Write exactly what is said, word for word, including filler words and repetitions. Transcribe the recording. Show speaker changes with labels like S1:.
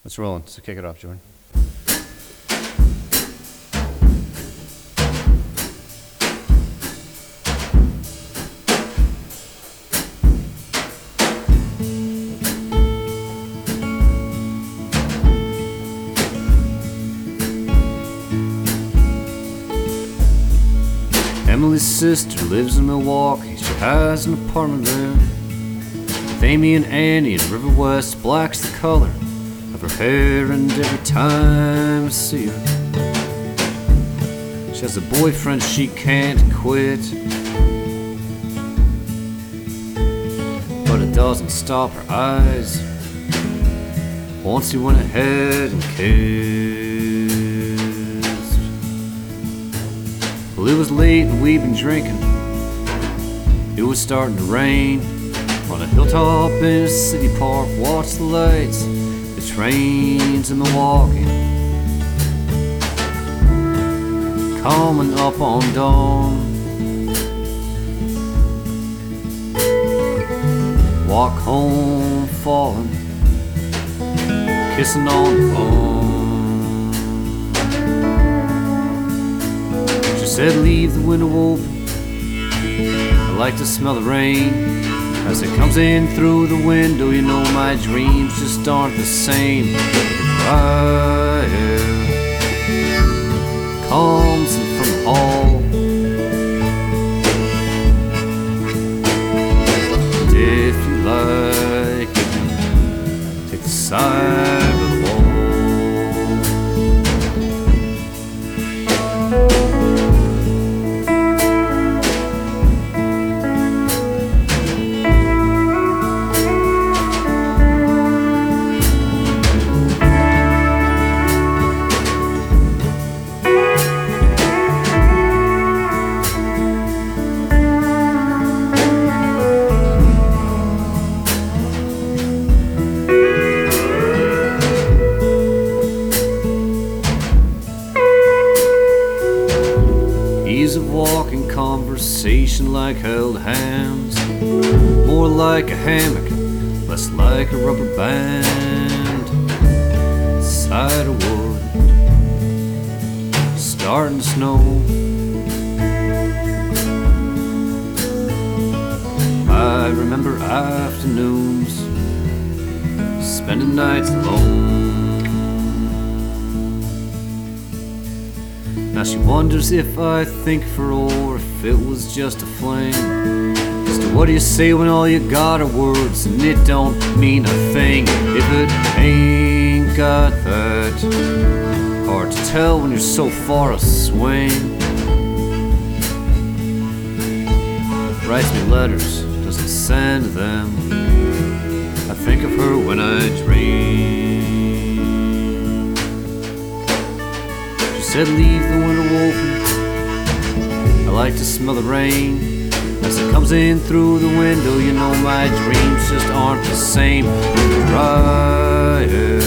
S1: It's rolling, so kick it off, Jordan. Emily's sister lives in Milwaukee. She has an apartment there with Amy and Annie in River West. Black's the color of her hair, and every time I see her, she has a boyfriend she can't quit. But it doesn't stop her eyes. Once he went ahead and kissed. Well, it was late and we'd been drinking. It was starting to rain. On a hilltop in a city park, watch the lights, the trains in Milwaukee, coming up on dawn. Walk home falling, kissing on the phone. She said leave the window open, I like to smell the rain. As it comes in through the window, you know my dreams just aren't the same. The dry air comes in from the hall, and if you like, you can take the side of the wall. Ease of walking, conversation like held hands, more like a hammock, less like a rubber band. Side of wood, starting to snow. I remember afternoons, spending nights alone. Now she wonders if I think of her or if it was just a fling. So what do you say when all you got are words and it don't mean a thing? If it ain't got that, hard to tell when you're so far a swing. Writes me letters, doesn't send them. I think of her when I dream. Said leave the window open, I like to smell the rain. As it comes in through the window, you know my dreams just aren't the same. Dry air